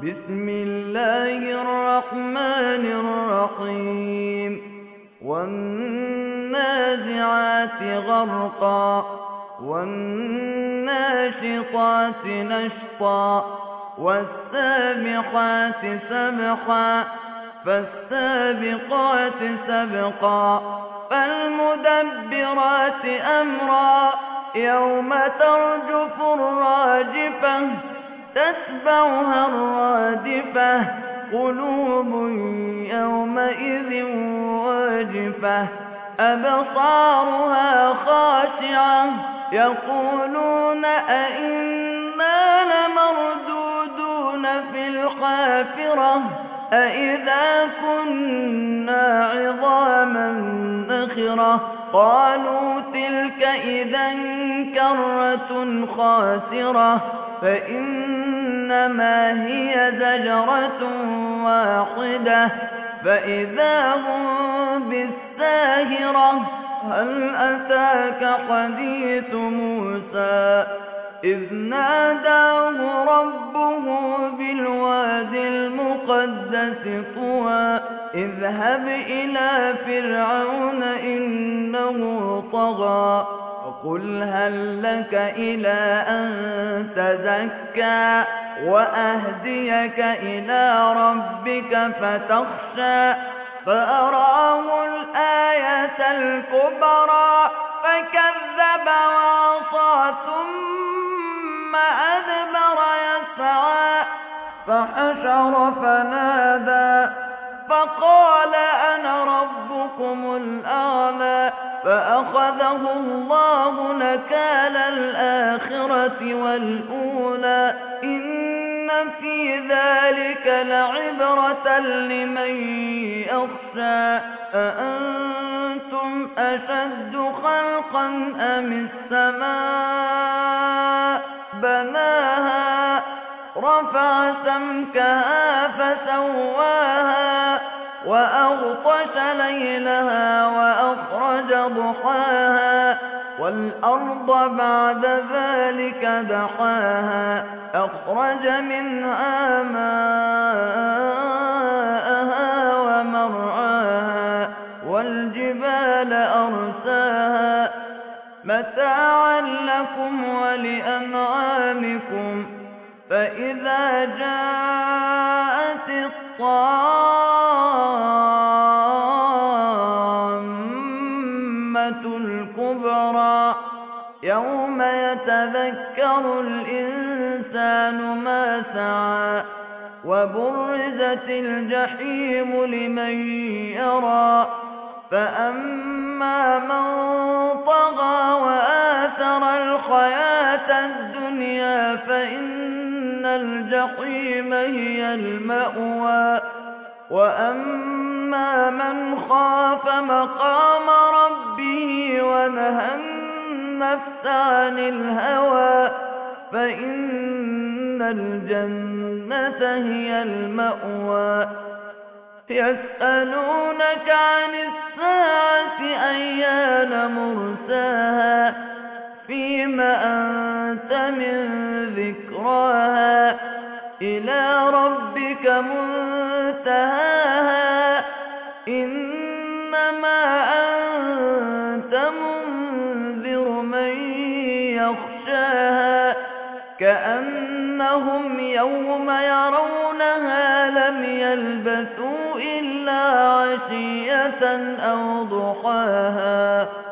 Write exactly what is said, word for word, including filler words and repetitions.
بسم الله الرحمن الرحيم والنازعات غرقا والناشطات نشطا والسابحات سبحا فالسابقات سبقا فالمدبرات أمرا يوم ترجف الراجفة تتبعها الرادفة قلوب يومئذ واجفة أبصارها خاشعة يقولون أئنا لمردودون في الحافرة أئذا كنا عظاما نخرة قالوا تلك إذا كرة خاسرة فإنما هي زجرة واحدة فإذا هم بالساهرة هل أتاك حديث موسى إذ ناداه ربه بالوادي المقدس طوى اذهب إلى فرعون إنه طغى وقل هل لك إلى أن تزكى وأهديك إلى ربك فتخشى فأراه الآية الكبرى فكذب وعصى ثم أدبر يسعى فحشر فنادى فقال أنا ربكم الأعلى فأخذه الله نكال الآخرة والأولى إن في ذلك لعبرة لمن يخشى أأنتم أشد خلقا أم السماء بناها رفع سمكها فسواها وأغطش ليلها وأخرج ضحاها والأرض بعد ذلك دحاها أخرج منها ماءها ومرعاها والجبال أرساها متاعا لكم ولأنعامكم فإذا جاءت الطامة الكبرى يوم يتذكر الإنسان ما سعى وبرزت الجحيم لمن يرى فأما من طغى وآثر الحياة الدنيا فإن الجحيم هي المأوى وأما من خاف مقام ربه ونهى النفس عن الهوى فإن الجنة هي المأوى يسألونك عن الساعة أيان مرساها فيم أنت من ذكراها إلى ربك منتهاها إنما أنت منذر من يخشاها كأنهم يوم يرونها لم يلبثوا إلا عشية أو ضحاها